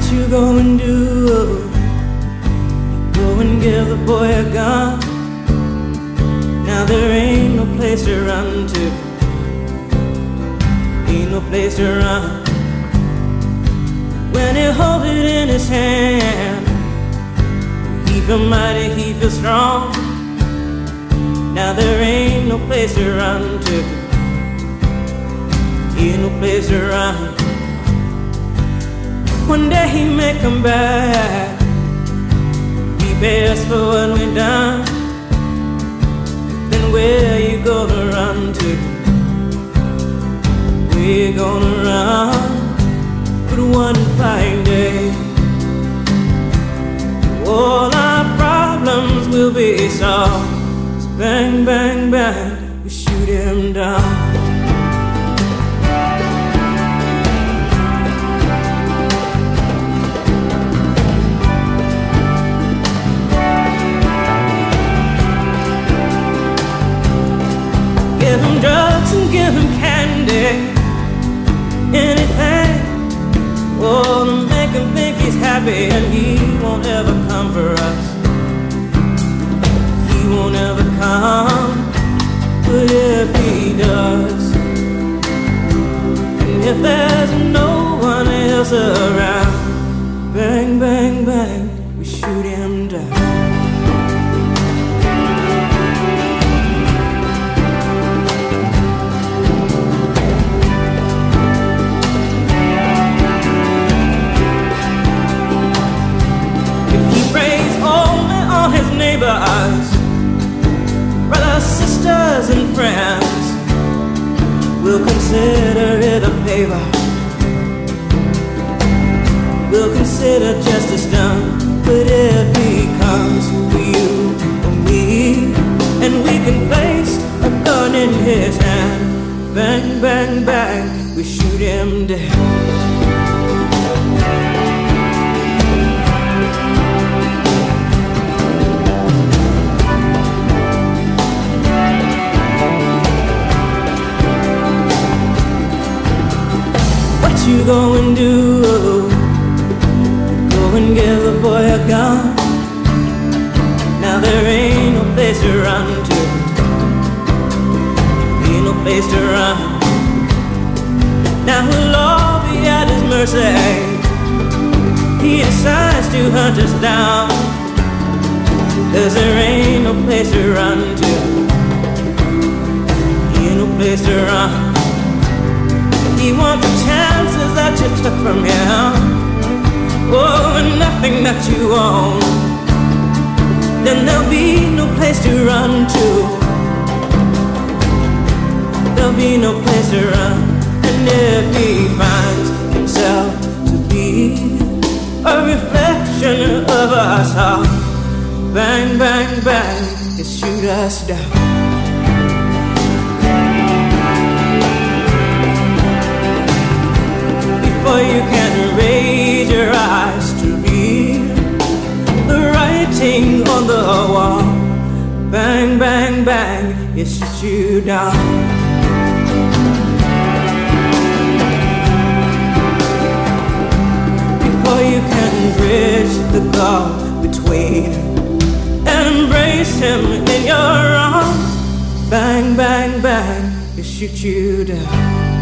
you gonna do? Go and give the boy a gun. Now there ain't no place to run to. Ain't no place to run. When he holds it in his hand, he feel mighty, he feel strong. Now there ain't no place to run to. Ain't no place to run. One day he may come back. He pay us for what we done. Then where you gonna run to? Where you gonna run? But one fine day, all our problems will be solved. So bang, bang, bang, we shoot him down. Give him drugs and give him candy, anything, oh, to make him think he's happy. And he won't ever come for us. He won't ever come. But if he does, and if there's no one else around, bang, bang, bang, we shoot him down. Neighbors, brothers, sisters, and friends, we'll consider it a favor. We'll consider justice done. But if he comes for you or me, and we can place a gun in his hand, bang, bang, bang, we shoot him dead. What you gonna do? Go and give the boy a gun. Now there ain't no place to run to. Ain't no place to run. Now we'll all be at his mercy. He decides to hunt us down. 'Cause there ain't no place to run to. Ain't no place to run. He wants the chances that you took from him. Oh, and nothing that you own. Then there'll be no place to run to. There'll be no place to run. And if he finds himself to be a reflection of us all, bang, bang, bang, he shoot us down. Before you can raise your eyes to read the writing on the wall, bang, bang, bang, it shoots you down. Before you can bridge the gulf between and embrace him in your arms, bang, bang, bang, it shoots you down.